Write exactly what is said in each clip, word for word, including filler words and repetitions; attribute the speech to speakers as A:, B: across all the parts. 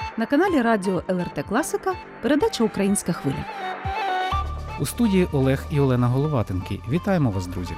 A: На каналі Радіо ел ер те Класика передача «Українська хвиля».
B: У студії Олег і Олена Головатенки. Вітаємо вас, друзі!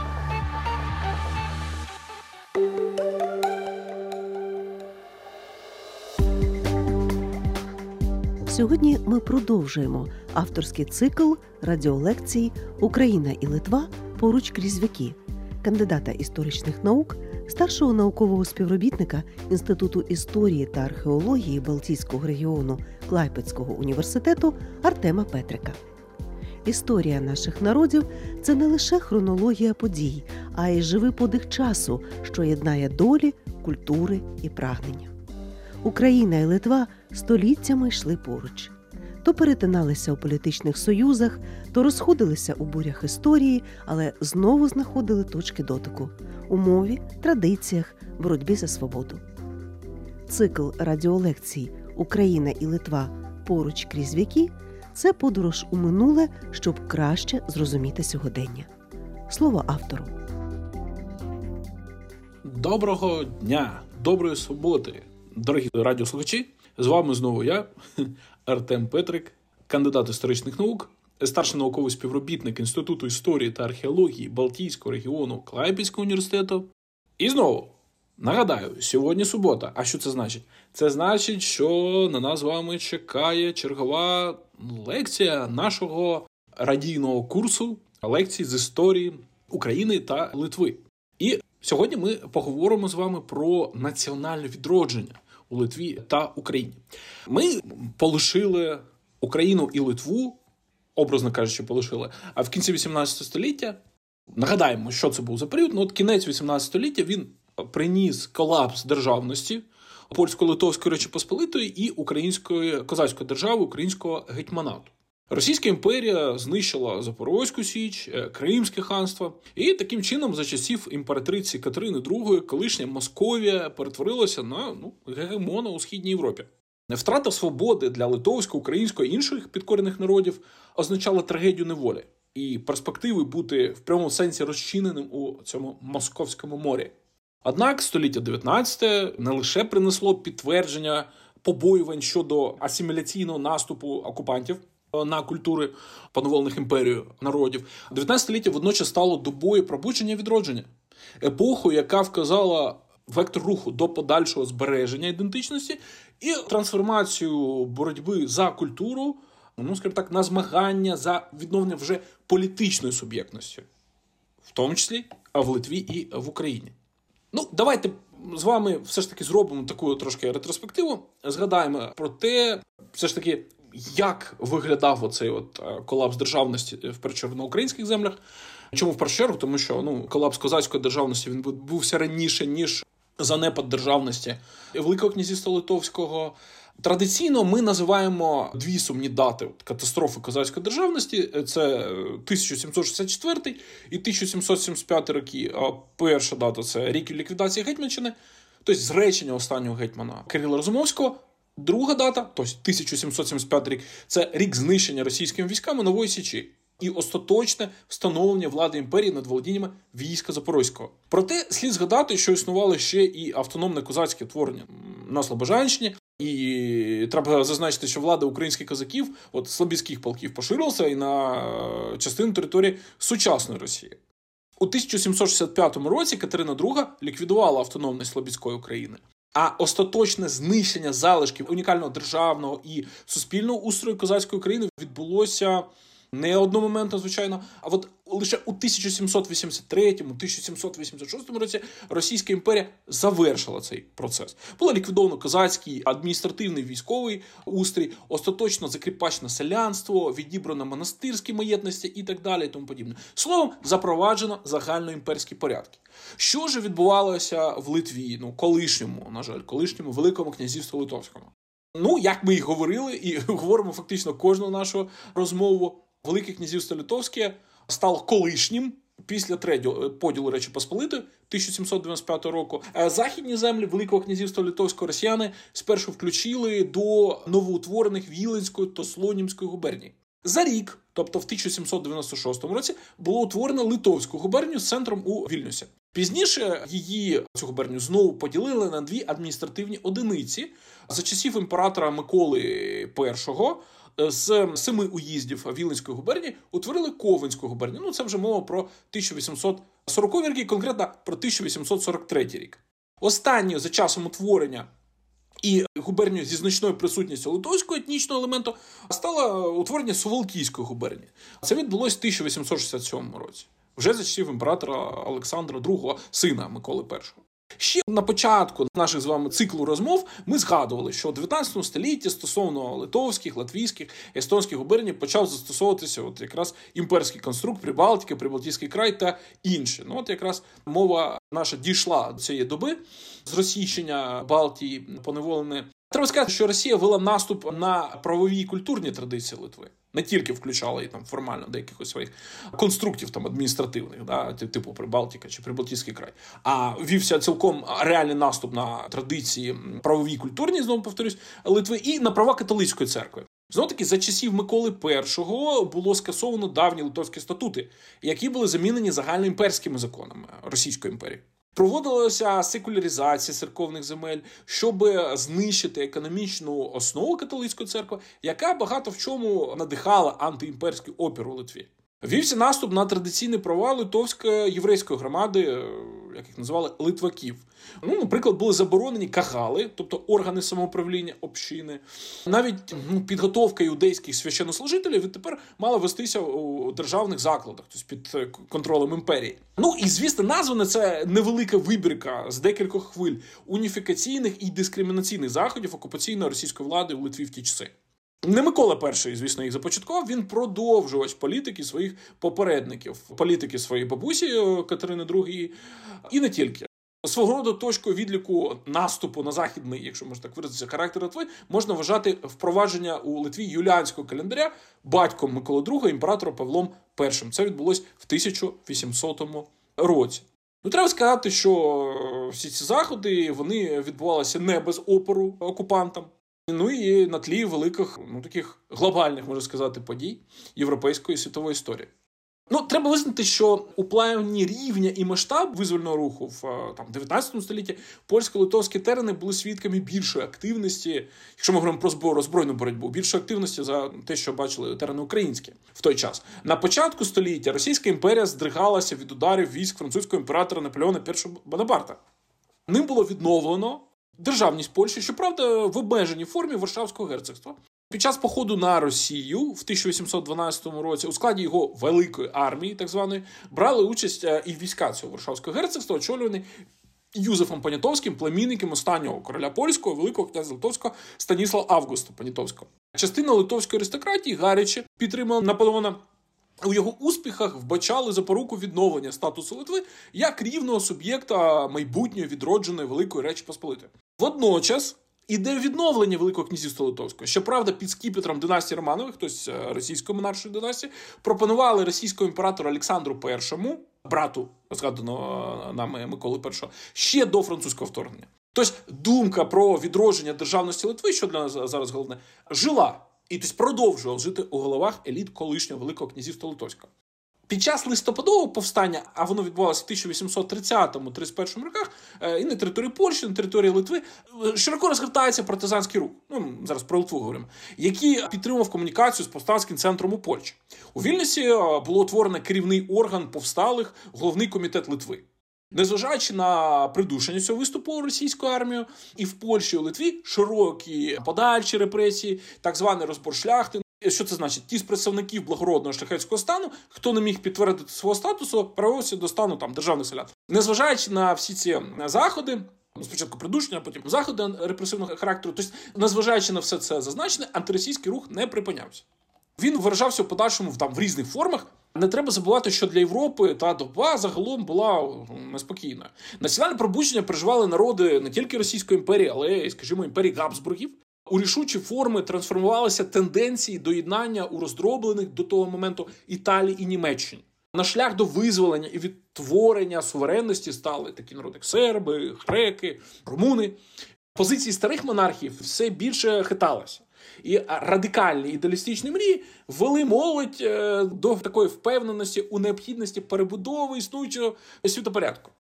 C: Сьогодні ми продовжуємо авторський цикл радіолекцій «Україна і Литва. Поруч крізь віки» кандидата історичних наук, старшого наукового співробітника Інституту історії та археології Балтійського регіону Клайпедського університету Артема Петрика. Історія наших народів – це не лише хронологія подій, а й живий подих часу, що єднає долі, культури і прагнення. Україна і Литва століттями йшли поруч. То перетиналися у політичних союзах, то розходилися у бурях історії, але знову знаходили точки дотику – у мові, традиціях, боротьбі за свободу. Цикл радіолекцій «Україна і Литва. Поруч крізь віки» – це подорож у минуле, щоб краще зрозуміти сьогодення. Слово автору.
D: Доброго дня, доброї суботи, дорогі радіослухачі. З вами знову я, Артем Петрик, кандидат історичних наук, старший науковий співробітник Інституту історії та археології Балтійського регіону Клайпедського університету. І знову, нагадаю, сьогодні субота. А що це значить? Це значить, що на нас з вами чекає чергова лекція нашого радійного курсу лекцій з історії України та Литви. І сьогодні ми поговоримо з вами про національне відродження у Литві та Україні. Ми полишили Україну і Литву, образно кажучи, полишили, а в кінці вісімнадцятого століття, нагадаємо, що це був за період, ну от кінець вісімнадцятого століття він приніс колапс державності Польсько-Литовської Речі Посполитої і Української козацької держави, Українського гетьманату. Російська імперія знищила Запорозьку Січ, Кримське ханство, і таким чином за часів імператриці Катерини другої колишня Московія перетворилася на ну, гегемона у Східній Європі. Втрата свободи для литовського, українського і інших підкорених народів означала трагедію неволі і перспективи бути в прямому сенсі розчиненим у цьому Московському морі. Однак століття дев'ятнадцяте не лише принесло підтвердження побоювань щодо асиміляційного наступу окупантів на культури поневолених імперією народів. дев'ятнадцяте століття водночас стало добою пробудження і відродження. Епохою, яка вказала вектор руху до подальшого збереження ідентичності і трансформацію боротьби за культуру, ну, скажімо так, на змагання за відновлення вже політичної суб'єктності. В тому числі в Литві і в Україні. Ну, давайте з вами все ж таки зробимо таку трошки ретроспективу. Згадаємо про те, все ж таки, як виглядав оцей от колапс державності в першу чергу на українських землях. Чому в першу чергу? Тому що ну, колапс козацької державності він відбувся раніше, ніж занепад державності Великого князівства Литовського. Традиційно ми називаємо дві сумні дати катастрофи козацької державності. Це тисяча сімсот шістдесят четвертий і тисяча сімсот сімдесят п'ятий роки. А перша дата – це рік ліквідації Гетьманщини, тобто зречення останнього гетьмана Кирила Розумовського. Друга дата, тобто тисяча сімсот сімдесят п'ятий рік, це рік знищення російськими військами Нової Січі і остаточне встановлення влади імперії над володіннями війська Запорозького. Проте слід згадати, що існувало ще і автономне козацьке творення на Слобожанщині, і треба зазначити, що влада українських козаків, от слобідських полків, поширилася і на частину території сучасної Росії. У тисяча сімсот шістдесят п'ятому році Катерина друга ліквідувала автономність Слобідської України. А остаточне знищення залишків унікального державного і суспільного устрою козацької України відбулося не одномоментно, звичайно, а от лише у тисяча сімсот вісімдесят третьому - тисяча сімсот вісімдесят шостому році Російська імперія завершила цей процес. Було ліквідовано козацький, адміністративний, військовий устрій, остаточно закріпачне селянство, відібрано монастирські маєтності і так далі і тому подібне. Словом, запроваджено загальноімперські порядки. Що ж відбувалося в Литві, ну, колишньому, на жаль, колишньому Великому князівству Литовському? Ну, як ми і говорили, і говоримо фактично кожну нашу розмову, Велике князівство Литовське стало колишнім після третього поділу Речі Посполитої тисяча сімсот дев'яносто п'ятого року. Західні землі Великого князівства Литовського росіяни спершу включили до новоутворених Віленської та Слонімської губерній. За рік, тобто в тисяча сімсот дев'яносто шостому році, було утворено Литовську губернію з центром у Вільнюсі. Пізніше її, цю губернію, знову поділили на дві адміністративні одиниці. За часів імператора Миколи І з семи уїздів Віленської губернії утворили Ковенську губернію. Ну, це вже мова про тисяча вісімсот сороковий рік, конкретно про тисяча вісімсот сорок третій рік. Останньою за часом утворення і губернію зі значною присутністю литовського етнічного елементу стало утворення Сувалкійської губернії. Це відбулося в тисяча вісімсот шістдесят сьомому році, вже за часів імператора Олександра другого, сина Миколи І. Ще на початку наших з вами циклу розмов ми згадували, що у дев'ятнадцятому столітті стосовно литовських, латвійських, естонських губерній почав застосовуватися от якраз імперський конструкт Прибалтики, Прибалтійський край та інші. Ну от якраз мова наша дійшла до цієї доби з розсіщення Балтії поневоленої. Треба сказати, що Росія вела наступ на правові і культурні традиції Литви. Не тільки включала і там формально деяких своїх конструктів там адміністративних, да, типу Прибалтика чи Прибалтійський край, а вівся цілком реальний наступ на традиції правові і культурні, знову повторюсь, Литви, і на права католицької церкви. Знову таки, за часів Миколи І було скасовано давні литовські статути, які були замінені загальноімперськими законами Російської імперії. Проводилася секуляризація церковних земель, щоб знищити економічну основу католицької церкви, яка багато в чому надихала антиімперський опір у Литві. Вівся наступ на традиційні права литовської єврейської громади, як їх називали, литваків. Ну, наприклад, були заборонені кагали, тобто органи самоуправління общини. Навіть ну, підготовка іудейських священнослужителів відтепер мала вестися у державних закладах, тобто під контролем імперії. Ну і, звісно, названа це невелика вибірка з декількох хвиль уніфікаційних і дискримінаційних заходів окупаційної російської влади у Литві в ті часи. Не Микола І, звісно, їх започаткував, він продовжувач політики своїх попередників, політики своєї бабусі Катерини другої, і не тільки. Свого роду точкою відліку наступу на західний, якщо можна так виразитися, характер Литви, можна вважати впровадження у Литві юліанського календаря батьком Миколи другого, імператором Павлом І. Це відбулось в тисяча вісімсотому році. Ну, треба сказати, що всі ці заходи, вони відбувалися не без опору окупантам. Ну і на тлі великих, ну таких глобальних, можна сказати, подій європейської і світової історії. Ну, треба визнати, що у плані рівня і масштаб визвольного руху в там, дев'ятнадцятому столітті польсько-литовські терени були свідками більшої активності, якщо ми говоримо про розбройну боротьбу, більшої активності за те, що бачили терени українські в той час. На початку століття Російська імперія здригалася від ударів військ французького імператора Наполеона І Бонапарта. Ним було відновлено державність Польщі, щоправда, в обмеженій формі Варшавського герцогства. Під час походу на Росію в тисяча вісімсот дванадцятому році у складі його великої армії, так званої, брали участь і війська цього Варшавського герцогства, очолювані Юзефом Понятовським, племінником останнього короля польського, великого князя Литовського Станіслава Августа Понятовського. Частина литовської аристократії гаряче підтримала Наполеона. У його успіхах вбачали запоруку відновлення статусу Литви як рівного суб'єкта майбутньої відродженої Великої Речі Посполитої. Водночас ідея відновлення Великого князівства Литовського, щоправда, під скіпетром династії Романових, тобто російської монаршої династії, пропонували російському імператору Олександру І, брату згаданого нами Миколи І, ще до французького вторгнення. Тобто думка про відродження державності Литви, що для нас зараз головне, жила. І тобто продовжував жити у головах еліт колишнього Великого князівства Литовського. Під час листопадового повстання, а воно відбувалося в тисяча вісімсот тридцятому - тридцять першому роках, і на території Польщі, і на території Литви, широко розгортається партизанський рух, ну, зараз про Литву говоримо, який підтримував комунікацію з повстанським центром у Польщі. У Вільнюсі було утворено керівний орган повсталих, головний комітет Литви. Незважаючи на придушення цього виступу російською армією, і в Польщі, і у Литві широкі подальші репресії, так званий розбор шляхти. Що це значить? Ті з представників благородного шляхетського стану, хто не міг підтвердити свого статусу, перевелися до стану там державних селян. Незважаючи на всі ці заходи, спочатку придушення, а потім заходи репресивного характеру, тобто, незважаючи на все це зазначене, антиросійський рух не припинявся. Він виражався в подальшому там, в різних формах. Не треба забувати, що для Європи та доба загалом була неспокійна. Національне пробудження переживали народи не тільки Російської імперії, але й, скажімо, імперії Габсбургів. У рішучі форми трансформувалися тенденції доєднання у роздроблених до того моменту Італії і Німеччині. На шлях до визволення і відтворення суверенності стали такі народи, як серби, греки, румуни. Позиції старих монархів все більше хиталися. І радикальні ідеалістичні мрії ввели молодь до такої впевненості у необхідності перебудови існуючого світопорядку.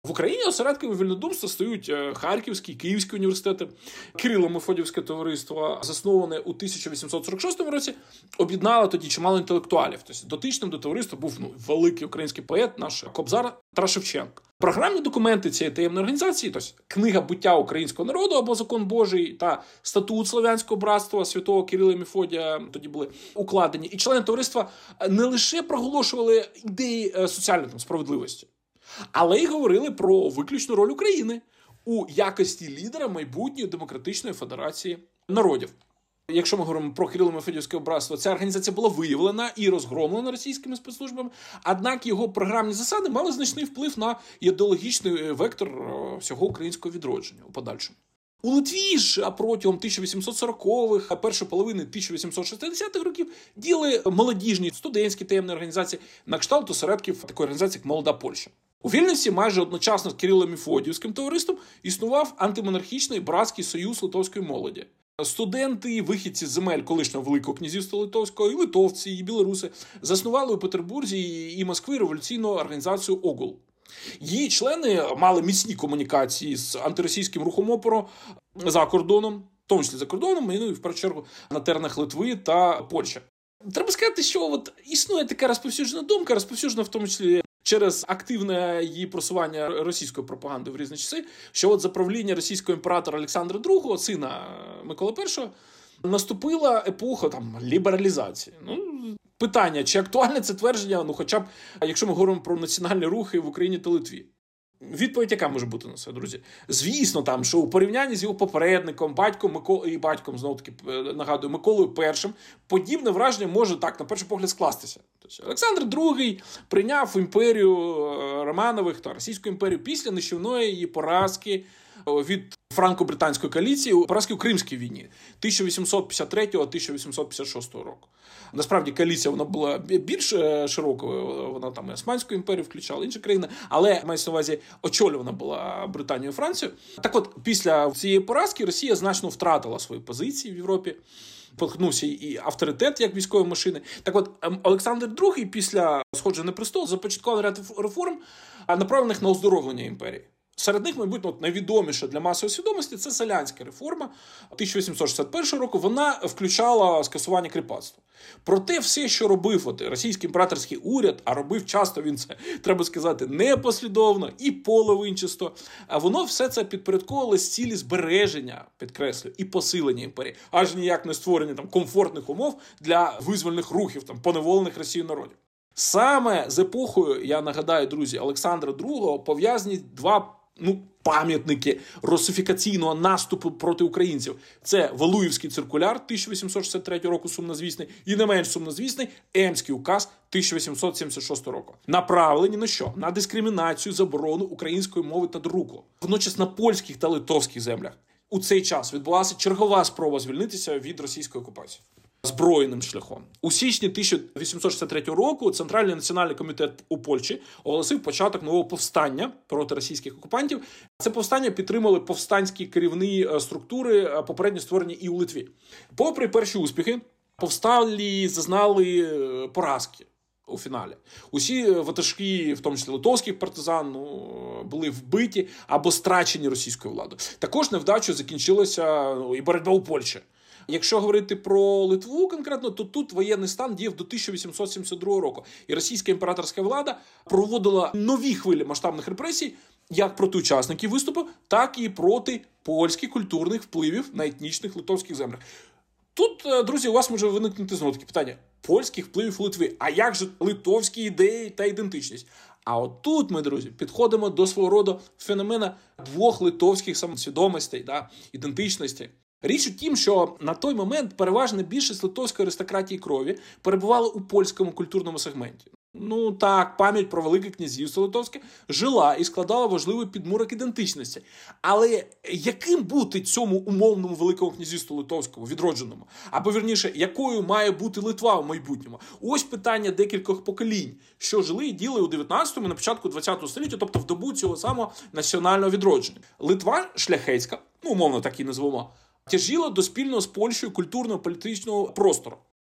D: В Україні осередками вільнодумства стають Харківський, Київський університети, Кирило-Мефодіївське товариство, засноване у тисяча вісімсот сорок шостому році, об'єднало тоді чимало інтелектуалів. Тобто дотичним до товариства був ну, великий український поет, наш Кобзар Тарас Шевченко. Програмні документи цієї таємної організації, тобто книга буття українського народу або Закон Божий та статут Слов'янського братства святого Кирила і Мефодія тоді були укладені. І члени товариства не лише проголошували ідеї соціальної там, справедливості, але й говорили про виключну роль України у якості лідера майбутньої демократичної федерації народів. Якщо ми говоримо про Кирило-Мефодіївське братство, ця організація була виявлена і розгромлена російськими спецслужбами, однак його програмні засади мали значний вплив на ідеологічний вектор всього українського відродження у подальшому. У Литві ж а протягом тисяча вісімсот сорокових, а першої половини тисяча вісімсот шістдесятих років діяли молодіжні студентські таємні організації на кшталт осередків такої організації, як Молода Польща. У Вільнюсі майже одночасно з Кирило-Мефодіївським товариством існував антимонархічний братський союз литовської молоді. Студенти, вихідці з земель колишнього Великого князівства Литовського, і литовці, і білоруси заснували у Петербурзі і Москві революційну організацію «Огул». Її члени мали міцні комунікації з антиросійським рухом опору за кордоном, в тому числі за кордоном, і ну, і в першу чергу на теренах Литви та Польщі. Треба сказати, що от існує така розповсюджена думка, розповсюджена в тому числі через активне її просування російської пропаганди в різні часи, що от за правління російського імператора Олександра другого, сина Миколи Першого, наступила епоха там лібералізації. Ну, питання, чи актуальне це твердження, ну хоча б, якщо ми говоримо про національні рухи в Україні та Литві. Відповідь яка може бути на це, друзі? Звісно, там, що у порівнянні з його попередником, батьком Микол... і батьком, знову-таки, нагадую, Миколою Першим, подібне враження може так, на перший погляд, скластися. Тобто, Олександр другий прийняв імперію Романових та Російську імперію після нищівної її поразки від франко-британської коаліції, поразки у Кримській війні тисяча вісімсот п'ятдесят третього - тисяча вісімсот п'ятдесят шостого року. Насправді, коаліція вона була більш широкою, вона там і Османську імперію включала, інші країни, але, мається на увазі, очолювана була Британією і Францією. Так от, після цієї поразки Росія значно втратила свої позиції в Європі, похитнувся і авторитет як військової машини. Так от, Олександр другий після сходження на престол започаткував ряд реформ, направлених на оздоровлення імперії. Серед них, мабуть, от найвідоміша для масової свідомості – це Селянська реформа тисяча вісімсот шістдесят першого року. Вона включала скасування кріпацтва. Проте все, що робив от, російський імператорський уряд, а робив часто він це, треба сказати, непослідовно і половинчасто, а воно все це підпорядковувало з цілі збереження, підкреслюю, і посилення імперії, аж ніяк не створення там комфортних умов для визвольних рухів, там поневолених Росією народів. Саме з епохою, я нагадаю, друзі, Олександра другого пов'язані два ну, пам'ятники русифікаційного наступу проти українців. Це Валуївський циркуляр тисяча вісімсот шістдесят третього року, сумнозвісний, і не менш сумнозвісний Емський указ тисяча вісімсот сімдесят шостого року. Направлені на що? На дискримінацію, заборону української мови та друку. Водночас на польських та литовських землях у цей час відбулася чергова спроба звільнитися від російської окупації збройним шляхом. У січні тисяча вісімсот шістдесят третього року Центральний національний комітет у Польщі оголосив початок нового повстання проти російських окупантів. Це повстання підтримали повстанські керівні структури, попередньо створені і у Литві. Попри перші успіхи, повсталі зазнали поразки у фіналі. Усі ватажки, в тому числі литовських партизан, ну, були вбиті або страчені російською владою. Також невдачею закінчилася ну, і боротьба у Польщі. Якщо говорити про Литву конкретно, то тут воєнний стан діяв до тисяча вісімсот сімдесят другого року. І російська імператорська влада проводила нові хвилі масштабних репресій як проти учасників виступу, так і проти польських культурних впливів на етнічних литовських землях. Тут, друзі, у вас може виникнути знову таке питання. Польських впливів у Литві. А як же литовські ідеї та ідентичність? А от тут ми, друзі, підходимо до свого роду феномена двох литовських самосвідомостей, да, ідентичностей. Річ у тім, що на той момент переважна більшість литовської аристократії крові перебувала у польському культурному сегменті. Ну так, пам'ять про Велике князівство Литовське жила і складала важливий підмурок ідентичності. Але яким бути цьому умовному Великому князівству Литовському, відродженому? Або, вірніше, якою має бути Литва в майбутньому? Ось питання декількох поколінь, що жили і діли у дев'ятнадцятому, на початку двадцятого століття, тобто в добу цього самого національного відродження. Литва шляхетська, ну умовно так і назвемо, тяжіла до спільного з Польщею культурно-політичного простору.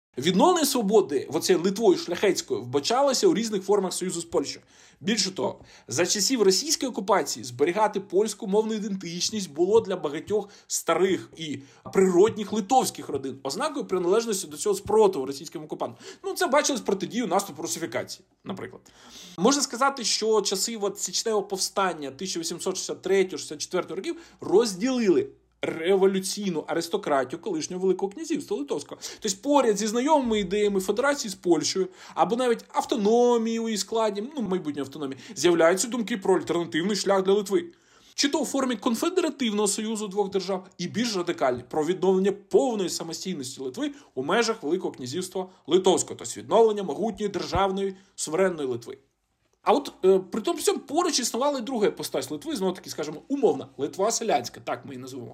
D: Відновлення свободи, оце Литвою шляхетською, вбачалося у різних формах союзу з Польщею. Більше того, за часів російської окупації зберігати польську мовну ідентичність було для багатьох старих і природних литовських родин ознакою приналежності до цього спротиву російським окупантам. Ну, це бачилось протидію наступу русифікації, наприклад. Можна сказати, що часи от січневого повстання тисяча вісімсот шістдесят третього - шістдесят четвертого років розділили революційну аристократію колишнього Великого князівства Литовського. Тобто поряд зі знайомими ідеями федерації з Польщею, або навіть автономії у її складі, ну, майбутньої автономії, з'являються думки про альтернативний шлях для Литви. Чи то у формі конфедеративного союзу двох держав, і більш радикальні про відновлення повної самостійності Литви у межах Великого князівства Литовського, тобто відновлення могутньої державної суверенної Литви. А от е, при тому всьому поруч існувала і друга постать Литви, знову таки, скажімо, умовна, Литва селянська, так ми її називаємо.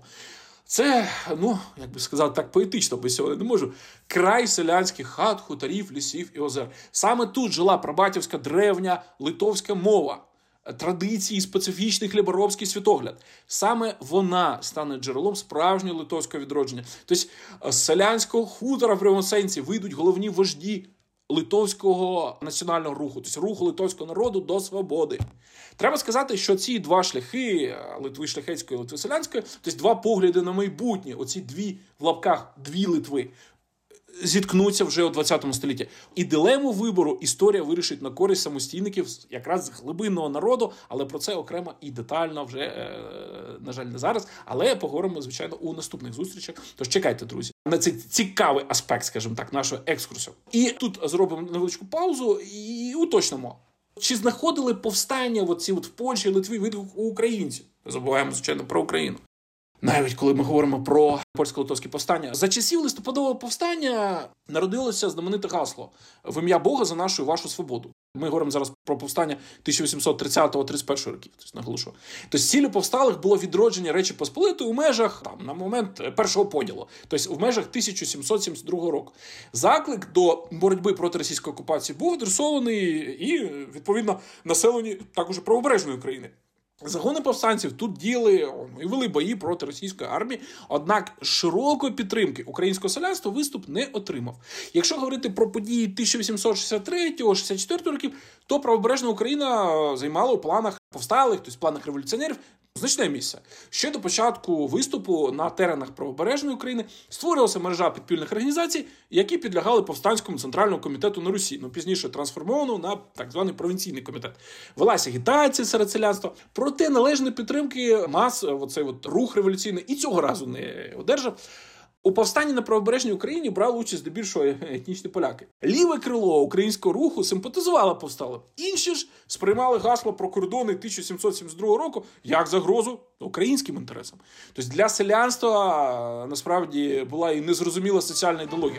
D: Це, ну, як би сказати, так поетично, бо сьогодні не можу, край селянських хат, хуторів, лісів і озер. Саме тут жила прабатівська древня литовська мова, традиції, специфічний хліборобський світогляд. Саме вона стане джерелом справжнього литовського відродження. Тобто з селянського хутора в прямому сенсі вийдуть головні вожді литовського національного руху, тобто руху литовського народу до свободи. Треба сказати, що ці два шляхи, Литви шляхетської і Литви селянської, тобто два погляди на майбутнє, оці дві, в лапках, дві Литви, зіткнуться вже у ХХ столітті. І дилему вибору історія вирішить на користь самостійників якраз з глибинного народу, але про це окремо і детально вже, на жаль, не зараз, але поговоримо, звичайно, у наступних зустрічах. Тож чекайте, друзі, на цей цікавий аспект, скажімо так, нашого екскурсу. І тут зробимо невеличку паузу і уточнимо. Чи знаходили повстання оці от в Польщі, Литві, відгук у українців? Не забуваємо, звичайно, про Україну. Навіть коли ми говоримо про польсько-литовське повстання. За часів листопадового повстання народилося знамените гасло «В ім'я Бога за нашу і вашу свободу». Ми говоримо зараз про повстання тисяча вісімсот тридцятого - тридцять першого років, тобто наголошую. Тобто ціллю повсталих було відродження Речі Посполитої у межах, там, на момент першого поділу, тобто в межах тисяча сімсот сімдесят другого року. Заклик до боротьби проти російської окупації був адресований і, відповідно, населенню також правобережної України. Загони повстанців тут діяли і вели бої проти російської армії, однак широкої підтримки українського селянства виступ не отримав. Якщо говорити про події тисяча вісімсот шістдесят третього - шістдесят четвертого років, то правобережна Україна займала у планах повсталих, тобто в планах революціонерів, значне місце. Ще до початку виступу на теренах правобережної України створилася мережа підпільних організацій, які підлягали повстанському центральному комітету на Русі, ну пізніше трансформовано на так званий провінційний комітет. Велася агітація серед селянства, проте належної підтримки мас, оцей от рух революційний і цього разу не одержав. У повстанні на правобережній Україні брали участь здебільшого етнічні поляки. Ліве крило українського руху симпатизувало повсталим. Інші ж сприймали гасло про кордони тисяча сімсот сімдесят другого року як загрозу українським інтересам. Тобто для селянства насправді була і незрозуміла соціальна ідеологія.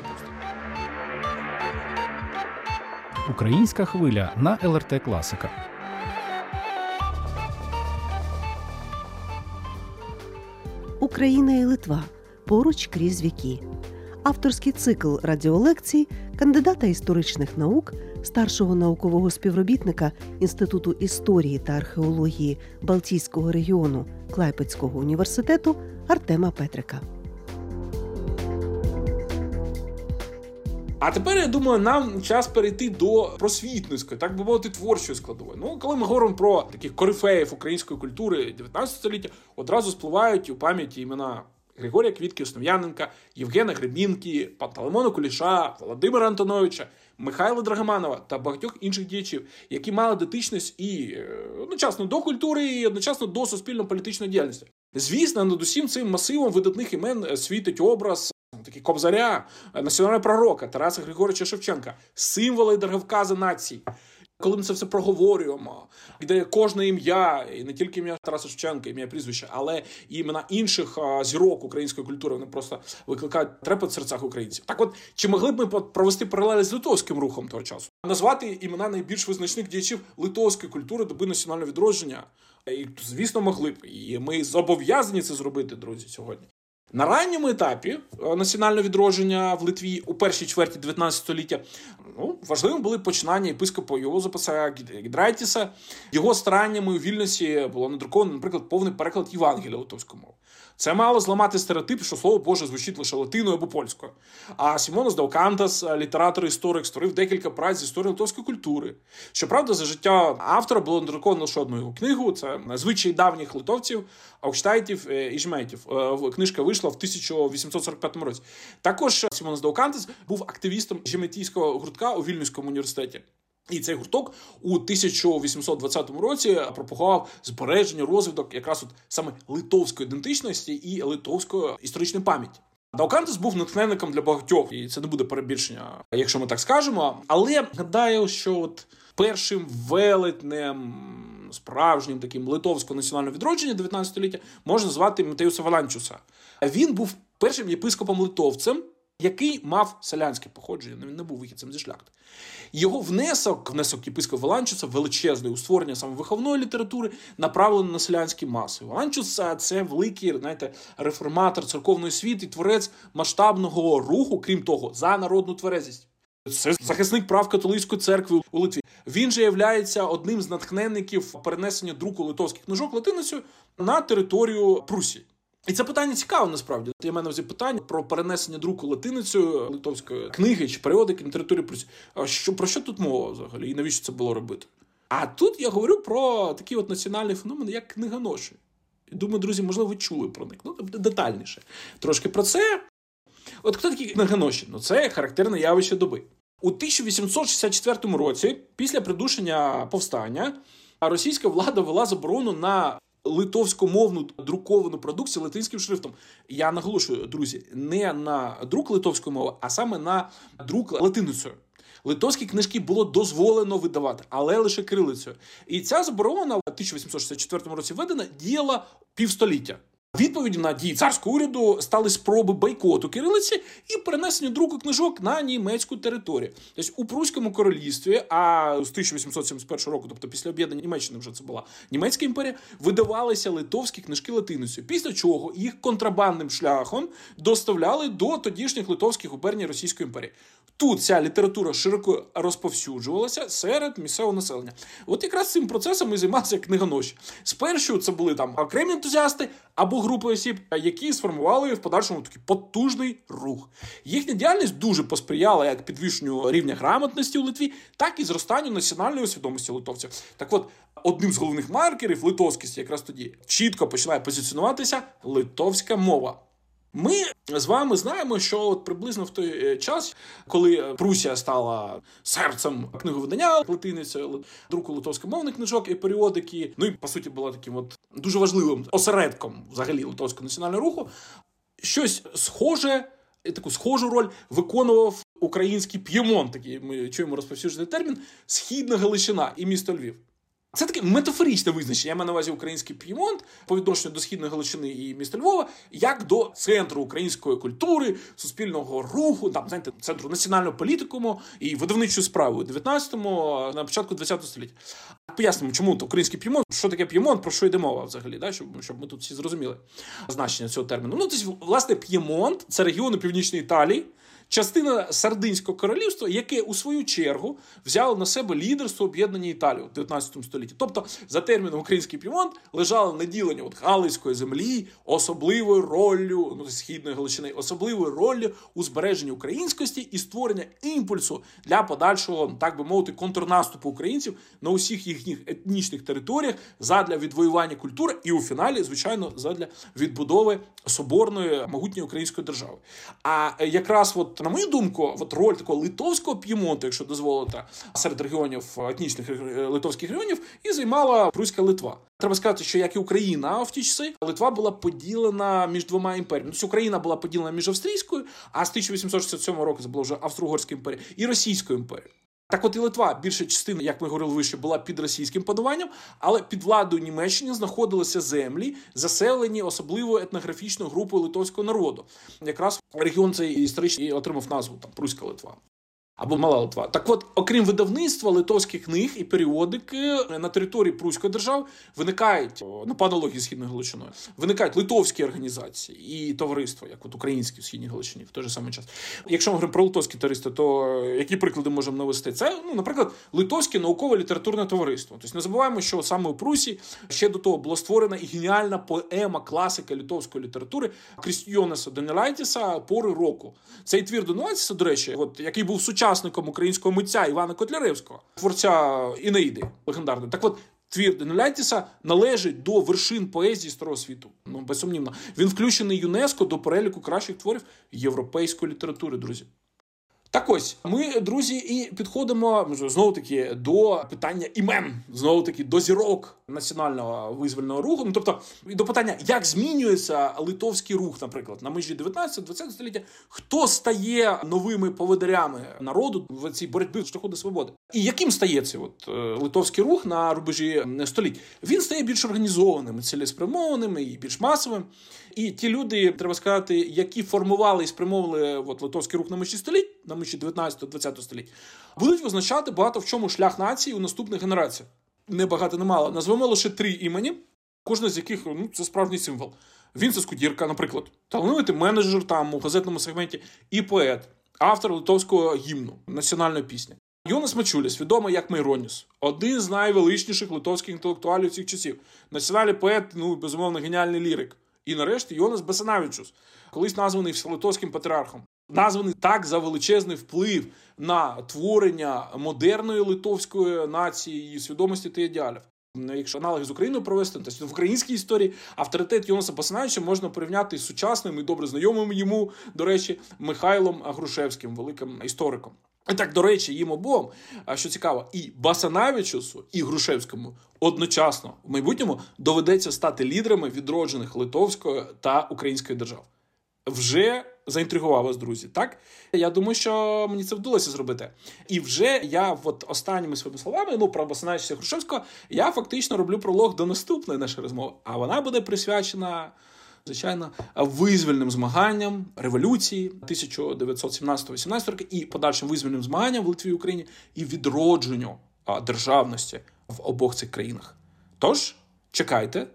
B: Українська хвиля на ел ер те Класика.
C: Україна і Литва. Поруч крізь віки. Авторський цикл радіолекцій кандидата історичних наук, старшого наукового співробітника Інституту історії та археології Балтійського регіону Клайпедського університету Артема Петрика.
D: А тепер, я думаю, нам час перейти до просвітницької, так би мовити, творчої складової. Ну, коли ми говоримо про таких корифеїв української культури дев'ятнадцятого століття, одразу спливають у пам'яті імена Григорія Квітки, Основ'яненка, Євгена Гребінки, Пантелеймона Куліша, Володимира Антоновича, Михайла Драгоманова та багатьох інших діячів, які мали дотичність і одночасно до культури, і одночасно до суспільно-політичної діяльності. Звісно, над усім цим масивом видатних імен світить образ такий Кобзаря, національного пророка Тараса Григоровича Шевченка, символи і дороговкази нації. Коли ми це все проговорюємо, де кожне ім'я, і не тільки ім'я Тараса Шевченка, ім'я, прізвище, але і імена інших зірок української культури, вони просто викликають трепет в серцях українців. Так от, чи могли б ми провести паралелі з литовським рухом того часу? Назвати імена найбільш визначних діячів литовської культури доби національного відродження? І, звісно, могли б. І ми зобов'язані це зробити, друзі, сьогодні. На ранньому етапі національного відродження в Литві у першій чверті дев'ятнадцятого століття ну, важливим були починання єпископа Йозапаса Гідрайтіса. Його стараннями у Вільнюсі було надруковано, наприклад, повний переклад Євангелія литовською мовою. Це мало зламати стереотип, що слово Боже звучить лише латиною або польською. А Сімонос Даукантас, літератор-історик, створив декілька праць з історії литовської культури. Щоправда, за життя автора було надруковано лише одну його книгу. Це «Звичаї давніх литовців, аукштайтів і жмейтів». Книжка вийшла в тисяча вісімсот сорок п'ятому році. Також Сімонос Даукантас був активістом жеметійського гуртка у Вільнюському університеті. І цей гурток у тисяча вісімсот двадцятому році пропагував збереження, розвиток якраз от саме литовської ідентичності і литовської історичної пам'яті. Даукантас був натхненником для багатьох, і це не буде перебільшення, якщо ми так скажемо. Але гадаю, що от першим велетнем, справжнім таким литовського національного відродження дев'ятнадцятого століття можна звати Матеюса Валанчуса. Він був першим єпископом-литовцем, який мав селянське походження, він не був вихідцем зі шляхти. Його внесок, внесок єпископа Валанчуса величезний у створення саме виховної літератури, направлений на селянські маси. Валанчус – це великий, знаєте, реформатор церковної освіти і творець масштабного руху, крім того, за народну тверезість. Це захисник прав католицької церкви у Литві. Він же є одним з натхненників перенесення друку литовських книжок латиницею на територію Прусії. І це питання цікаве, насправді. Я маю на увазі питання про перенесення друку латиницею литовської книги чи періодики на території Прусії. А що, про що тут мова взагалі? І навіщо це було робити? А тут я говорю про такий от національний феномен, як книгоноші. І думаю, друзі, можливо, ви чули про них. Ну, детальніше. Трошки про це. От хто такі книгоноші? Ну, це характерне явище доби. У тисяча вісімсот шістдесят четвертому році, після придушення повстання, російська влада ввела заборону на литовськомовну друковану продукцію латинським шрифтом. Я наголошую, друзі, не на друк литовської мови, а саме на друк латиницею. Литовські книжки було дозволено видавати, але лише кирилицею. І ця заборона в тисяча вісімсот шістдесят четвертому році введена, діяла півстоліття. Відповіддю на дії царського уряду стали спроби бойкоту кирилиці і перенесення друку книжок на німецьку територію. Тобто у Пруському королівстві, а з тисяча вісімсот сімдесят першого року, тобто після об'єднання Німеччини вже це була Німецька імперія, видавалися литовські книжки латиницею, після чого їх контрабандним шляхом доставляли до тодішніх литовських губерній Російської імперії. Тут ця література широко розповсюджувалася серед місцевого населення. От якраз цим процесом і займалися книгоноші. Спершу це були там окремі ентузіасти або групи осіб, які сформували в подальшому такий потужний рух. Їхня діяльність дуже посприяла як підвищенню рівня грамотності у Литві, так і зростанню національної свідомості литовців. Так от, одним з головних маркерів литовськості якраз тоді чітко починає позиціонуватися литовська мова. Ми з вами знаємо, що от приблизно в той час, коли Прусія стала серцем книговидання латиницею, друку литовськомовних книжок і періодики, ну і, по суті, була таким от дуже важливим осередком взагалі литовського національного руху, щось схоже, таку схожу роль виконував український П'ємонт, такий ми чуємо розповсюджений термін, Східна Галичина і місто Львів. Це таке метафоричне визначення. Я маю на увазі український П'ємонт по відношенню до Східної Галичини і міста Львова, як до центру української культури, суспільного руху, там, знаєте, центру національного політикуму і видавничої справи у дев'ятнадцятому, на початку двадцятого століття. Пояснимо, чому то український П'ємонт, що таке П'ємонт, про що йде мова взагалі, да? щоб, щоб ми тут всі зрозуміли значення цього терміну. Ну, тобто, власне, П'ємонт – це регіон у Північній Італії, частина Сардинського королівства, яке, у свою чергу, взяло на себе лідерство об'єднання Італії у дев'ятнадцятому столітті. Тобто, за терміном «український П'ємонт» лежало наділення от Галицької землі особливою роллю, ну, Східної Галичини, особливою роллю у збереженні українськості і створення імпульсу для подальшого, так би мовити, контрнаступу українців на усіх їхніх етнічних територіях задля відвоювання культури і, у фіналі, звичайно, задля відбудови соборної, могутньої української держави. А якраз от на мою думку, от роль такого литовського П'ємонту, якщо дозволите, серед регіонів, етнічних литовських регіонів, і займала Пруська Литва. Треба сказати, що як і Україна в ті часи, Литва була поділена між двома імперіями. Тобто Україна була поділена між Австрійською, а з тисяча вісімсот шістдесят сьомого року це була вже Австро-Угорська імперія, і Російською імперією. Так от і Литва, більша частина, як ми говорили вище, була під російським пануванням, але під владою Німеччини знаходилися землі, заселені особливою етнографічною групою литовського народу. Якраз регіон цей історичний отримав назву там Пруська Литва. або Мала Литва. Так от, окрім видавництва литовських книг і періодики, на території Пруської держави виникають, ну, по аналогії з Східною Галичиною, виникають литовські організації і товариства, як от українські в Східній Галичині в той же самий час. Якщо ми говоримо про литовські товариства, то які приклади можемо навести? Це, ну, наприклад, Литовське науково-літературне товариство. Тобто не забуваємо, що саме у Прусі ще до того була створена і геніальна поема класика литовської літератури Крістіонеса Донелайтіса «Пори року». Цей твір Донелайтіса, до речі, от, який був сучасником українського митця Івана Котляревського, творця «Інеїди» легендарної. Так от, твір Донелайтіса належить до вершин поезії Старого світу. Ну, безсумнівно. Він включений ЮНЕСКО до переліку кращих творів європейської літератури, друзі. Так ось, ми, друзі, і підходимо, знову-таки, до питання імен, знову-таки, до зірок національного визвольного руху. Ну, тобто, до питання, як змінюється литовський рух, наприклад, на межі дев'ятнадцятого-двадцятого століття, хто стає новими поводирями народу в цій боротьбі в шляху до свободи. І яким стає цей от, литовський рух на рубежі століть? Він стає більш організованим, цілеспрямованим і більш масовим. І ті люди, треба сказати, які формували і спрямовували от, литовський рух на межі століть, на межі дев'ятнадцятого-двадцятого століть, будуть визначати багато в чому шлях нації у наступних генераціях. Не багато, не мало. Назвемо лише три імені, кожне з яких, ну, це справжній символ. Вінце Скудірка, наприклад, талановитий менеджер там у газетному сегменті і поет, автор литовського гімну, національної пісні. Йонас Мачуліс, відомий як Майроніс, один з найвеличніших литовських інтелектуалів цих часів. Національний поет, ну, безумовно, геніальний лірик. І нарешті Йонас Басанавічус, колись названий Вселитовським патріархом. Названий так за величезний вплив на творення модерної литовської нації, її свідомості та ідеалів. Якщо аналоги з Україною провести, то в українській історії авторитет Йонаса Басанавіча можна порівняти з сучасним і добре знайомим йому, до речі, Михайлом Грушевським, великим істориком. І так, до речі, їм обом, що цікаво, і Басанавічусу, і Грушевському одночасно в майбутньому доведеться стати лідерами відроджених литовської та української держав. Вже заінтригував вас, друзі, так? Я думаю, що мені це вдалося зробити. І вже я от останніми своїми словами, ну, про Басанавічуса і Грушевського, я фактично роблю пролог до наступної нашої розмови. А вона буде присвячена, звичайно, визвольним змаганням революції тисяча дев'ятсот сімнадцятого-вісімнадцятого року і подальшим визвольним змаганням в Литві і Україні і відродженню державності в обох цих країнах. Тож, чекайте.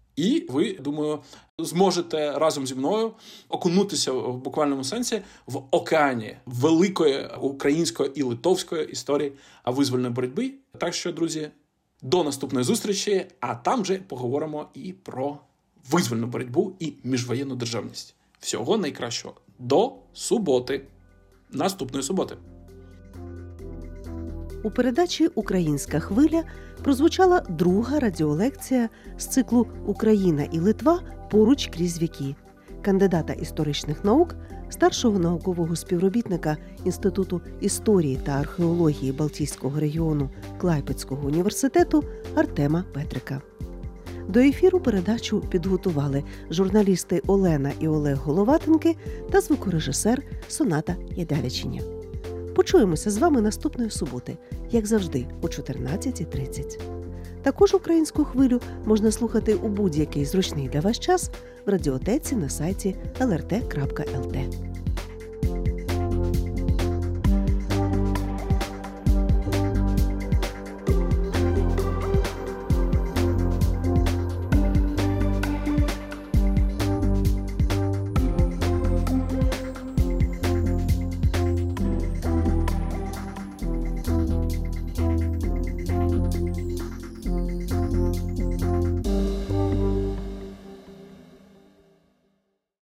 D: І ви, думаю, зможете разом зі мною окунутися в буквальному сенсі в океані великої української і литовської історії визвольної боротьби. Так що, друзі, до наступної зустрічі, а там вже поговоримо і про визвольну боротьбу і міжвоєнну державність. Всього найкращого. До суботи. Наступної суботи.
C: У передачі «Українська хвиля» прозвучала друга радіолекція з циклу «Україна і Литва. Поруч крізь віки» кандидата історичних наук, старшого наукового співробітника Інституту історії та археології Балтійського регіону Клайпецького університету Артема Петрика. До ефіру передачу підготували журналісти Олена і Олег Головатенки та звукорежисер Соната Ядявичиня. Почуємося з вами наступної суботи, як завжди, о чотирнадцята тридцять. Також «Українську хвилю» можна слухати у будь-який зручний для вас час в радіотеці на сайті ел ер те крапка ел те.